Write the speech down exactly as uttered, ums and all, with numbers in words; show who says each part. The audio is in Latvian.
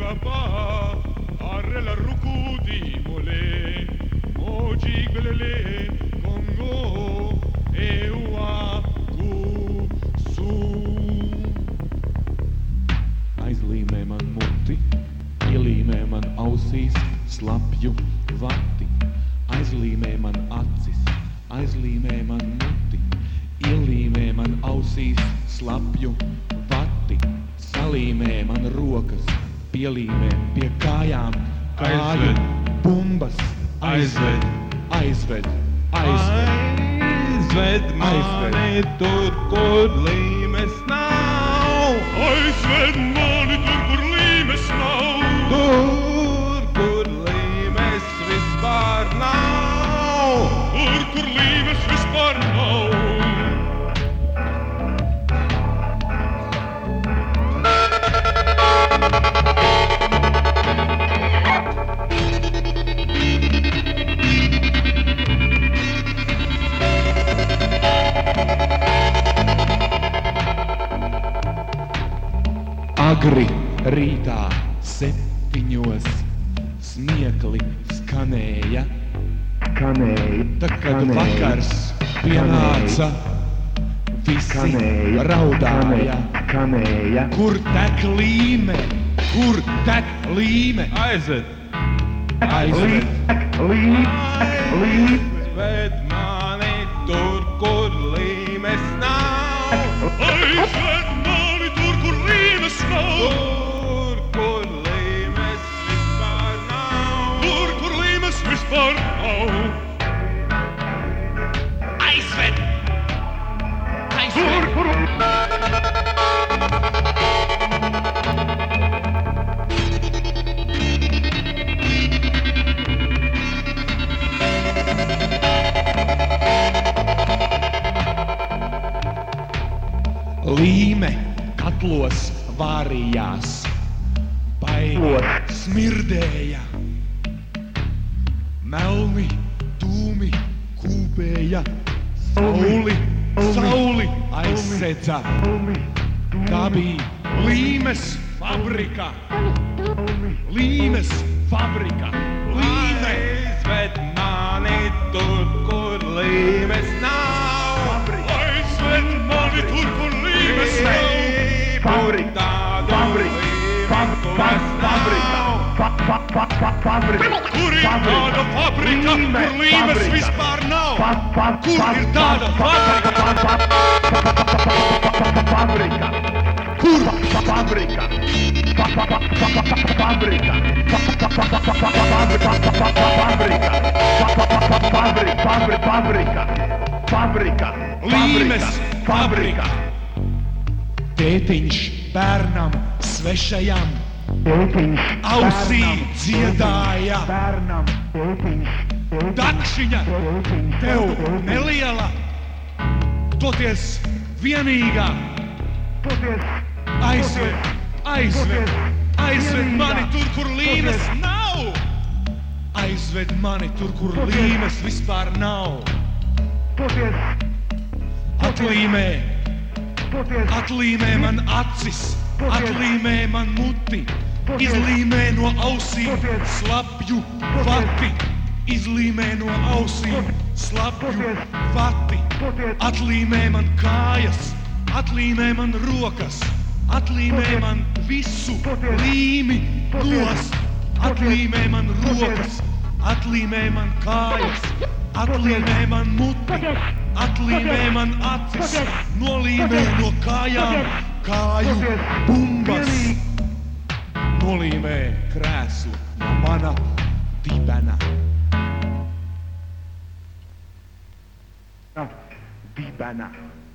Speaker 1: Merhaba, arrela rukudi mole, moji glele, Kongo, eua, kusu.
Speaker 2: Aizlīmē man muti, ielīmē man ausīs slapju vati. Aizlīmē man acis, aizlīmē man muti, ielīmē man ausīs slapju vati. Salīmē man rokas, pielīmē pie kājām, kāju bumbas. Aizved, aizved, aizved,
Speaker 1: Aizved mani tur, kur līmes nav. Aizved mani tur, kur līmes nav. Tur, kur līmes vispār nav. Tur, kur līmes vispār nav.
Speaker 2: Agri rītā septiņos smiekli skanēja,
Speaker 3: Skanēja,
Speaker 2: tad, kad
Speaker 3: skanēja,
Speaker 2: vakars pienāca, visi
Speaker 3: skanēja,
Speaker 2: raudāja.
Speaker 3: skanēja,
Speaker 2: Kur tek līme, kur tek līme?
Speaker 1: Aizved,
Speaker 2: Aizved,
Speaker 3: līd, līd,
Speaker 1: aizved mani tur, kur līmes nav. Aizved mani tur, kur līmes nav. Tur, kur līmes vispār nav. Tur, kur līmes vispār nav. Aizved! Aizved! Tur, kur...
Speaker 2: līme katlos vārījās, baigi smirdēja. Melni, tūmi kūpēja, sauli, sauli aizsedza. Tā bija līmes fabrika, līmes fabrika, līme.
Speaker 1: Aizved mani tur, kur līmes nav. Aizved mani tur, kur līmes nav.
Speaker 3: fabrika, fabrika, fabrika, fabrika,
Speaker 1: Kur ir tāda fabrika, kur līmes vispār nav? Kur ir tāda fabrika?
Speaker 3: fabrika,
Speaker 2: Kur?
Speaker 3: fabrika, fabrika, fabrika, fabrika, fabrika, fabrika,
Speaker 2: Līmes
Speaker 3: fabrika,
Speaker 2: Tētiņš bērnam svešajam
Speaker 3: tētiņš,
Speaker 2: ausī
Speaker 3: bērnam,
Speaker 2: dziedāja.
Speaker 3: bērnam, tētiņš,
Speaker 2: Dakšiņa
Speaker 3: tētiņš,
Speaker 2: tev
Speaker 3: tētiņš,
Speaker 2: neliela, toties vienīgā.
Speaker 3: toties,
Speaker 2: Aizved, aizved, aizved mani tur, kur līmes nav. Aizved mani tur, kur līmes vispār nav.
Speaker 3: toties,
Speaker 2: Atlīmē,
Speaker 3: toties,
Speaker 2: atlīmē man acis, atlīmē man muti, izlīmē no ausīm slapju vati, izlīmē no ausīm slapju vati, atlīmē man kājas, atlīmē man rokas, atlīmē man visu līmi nost, atlīmē man rokas, atlīmē man kājas, atlīmē man muti, atlīmē man acis, nolīmē no kājām kāju bumbas, nolīmē krēslu no mana dibena.
Speaker 3: dibena.